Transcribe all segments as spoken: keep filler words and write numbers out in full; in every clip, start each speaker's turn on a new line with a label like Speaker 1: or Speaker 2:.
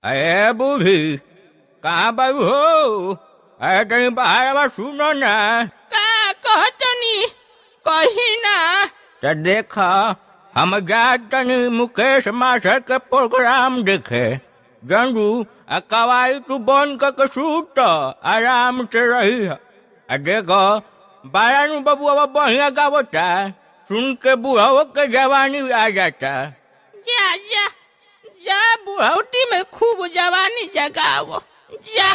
Speaker 1: अरे बूढ़ी कहाँ बाबू हो? अरे कहीं बाहर आवाज सुनो ना।
Speaker 2: का कहतनी कही ना।
Speaker 1: तो देखा हम जातनी मुकेश मास्टर के प्रोग्राम देखे। गंडू कवाई तू बंद करके सूत आराम से रही है। देखो बारानू बाबू अब बढ़िया गावता, सुन के बुढ़ाओ के जवानी आ जाता।
Speaker 2: जा जा जा बुढ़ौती में खूब जवानी जगाओ जा।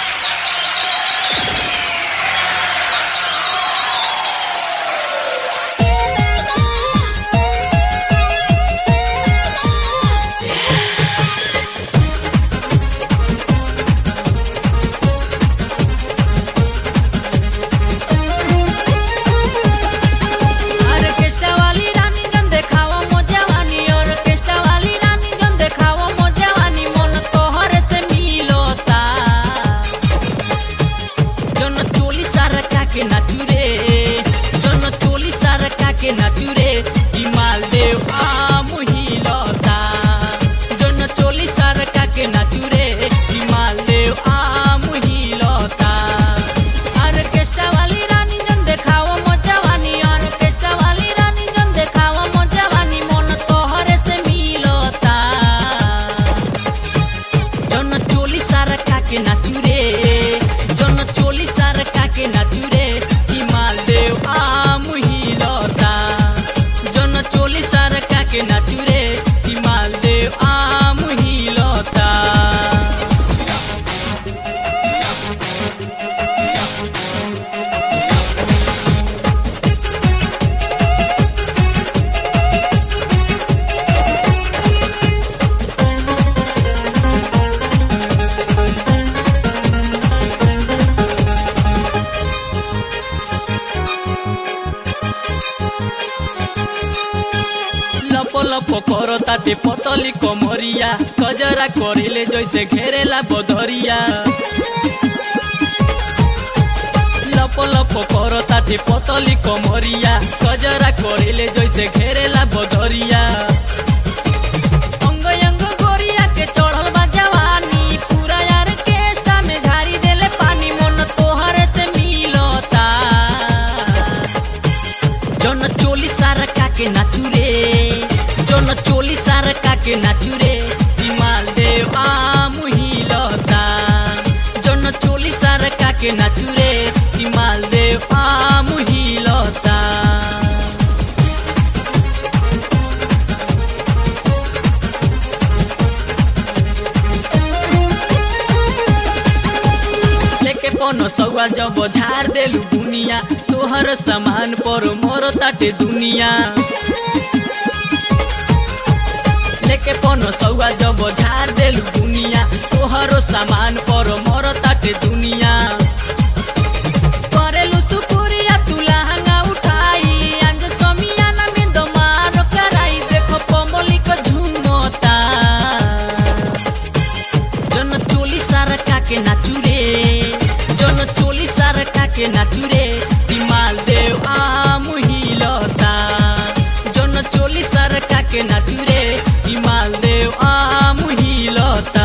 Speaker 3: ताटे पतली कमरिया कजरा करेले जैसे घेरेला बदरिया। लप लप करो ताटे पतली कमरिया कजरा करेले जैसे घेरेला बदरिया। अंग अंग गोरिया के चढ़ल बा जवानी, पूरा यार केस्टा में झारी देले पानी, मन तोहरे से मिलता। जन चोली सारका के नाचू रे, जन चोली सारका के नाचू रे, हिमाल देव आम हिलता। जन चोली सारका के नाचू रे, हिमाल देव आम हिलता। लेके पनो सौआ जब झाड़ देलू दुनिया, तोहर सामान पर मोर ताटे दुनिया। लेके पनो सौआ जब झाड़ देलू दुनिया, तोहरो सामान पर मोर ताटे दुनिया। करेलू सुकुरिया तू लहंगा उठाई, अंज समियाना में दमार कराई, देखो पमोली को झूमता। जन चोली सारका के नाचू रे, जन चोली सारका के नाचू रे, हिमाल देव आम हिलता। जन चोली सारका के नाचू रे, हिमाल देव आम हिलता।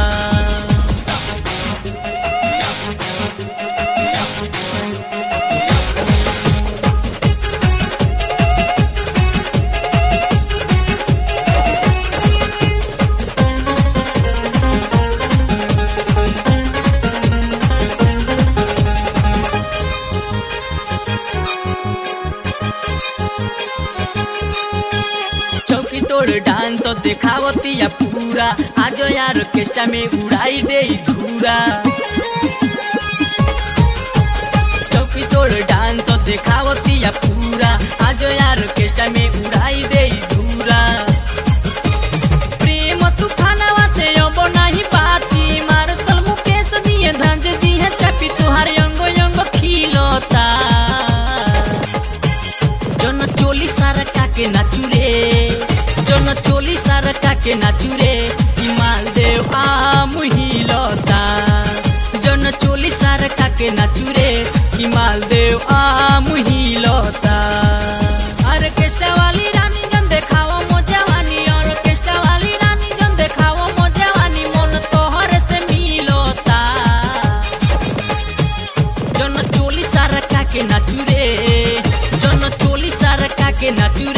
Speaker 3: चौकी तोड़ डांस देखावतिया पूरा, आज यार ऑर्केस्ट्रा में उड़ाई दे धूरा। चौकी तोड़ डांस देखावतिया पूरा, आज यार ऑर्केस्ट्रा में उड़ाई दे धूरा। प्रेम तूफानवा से अब नहीं बाची, मार्शल मुकेश दिए धंज दिए चापी, तुहार अंग अंग खिलता। जन चोली सारका के नाचू रे, जन चोली सारका के नाचू रे, हिमाल देव आम हिलता। जन चोली सारका के नाचू रे, हिमाल देव आम हिलता। ऑर्केस्ट्रा वाली रानी जन देखाओ मो जवानी, ऑर्केस्ट्रा वाली रानी जन देखाओ मो जवानी, मन तो के नाचू